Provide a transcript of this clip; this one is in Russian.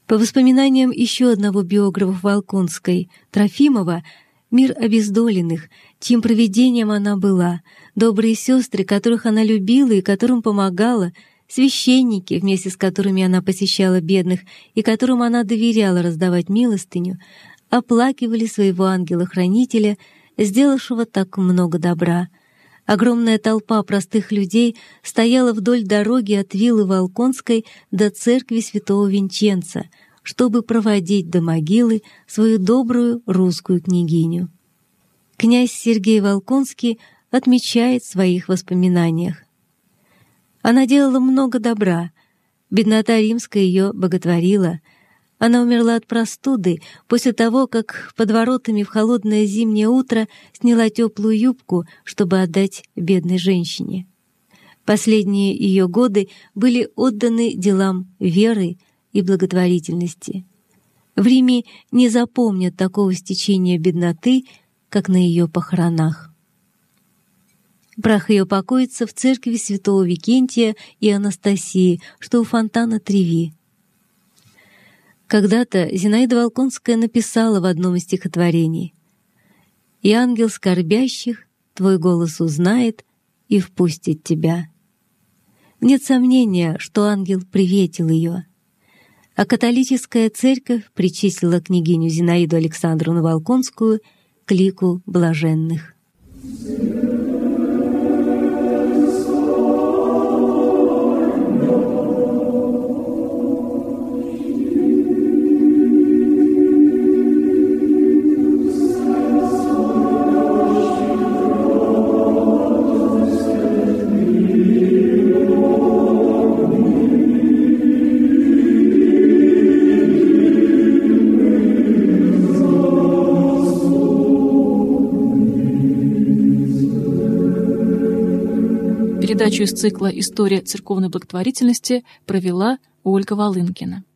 По воспоминаниям еще одного биографа Волконской, Трофимова, мир обездоленных, чьим провидением она была, добрые сестры, которых она любила и которым помогала, священники, вместе с которыми она посещала бедных и которым она доверяла раздавать милостыню, оплакивали своего ангела-хранителя, сделавшего так много добра. Огромная толпа простых людей стояла вдоль дороги от виллы Волконской до церкви святого Винченца, чтобы проводить до могилы свою добрую русскую княгиню. Князь Сергей Волконский отмечает в своих воспоминаниях: «Она делала много добра, беднота римская ее боготворила. Она умерла от простуды после того, как под воротами в холодное зимнее утро сняла теплую юбку, чтобы отдать бедной женщине. Последние ее годы были отданы делам веры и благотворительности. В Риме не запомнят такого стечения бедноты, как на ее похоронах». Прах ее покоится в церкви святого Викентия и Анастасии, что у фонтана Треви. Когда-то Зинаида Волконская написала в одном из стихотворений: «И ангел скорбящих твой голос узнает и впустит тебя». Нет сомнения, что ангел приветил ее. А католическая церковь причислила княгиню Зинаиду Александровну Волконскую к лику блаженных. Передачу из цикла «История церковной благотворительности» провела Ольга Волынкина.